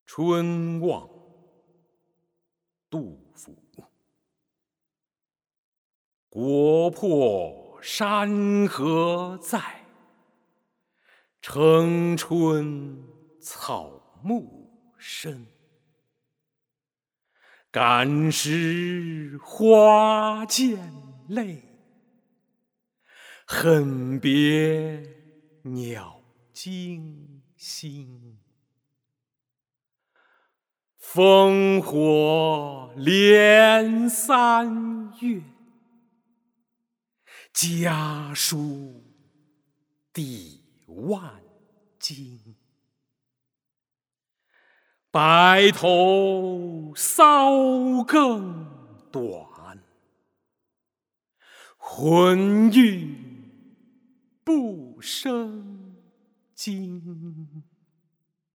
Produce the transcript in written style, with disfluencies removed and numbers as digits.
春望，杜甫。国破山河在，城春草木深。感时花溅泪，恨别鸟惊心。烽火连三月，家书抵万金。白头搔更短，浑欲不胜巾。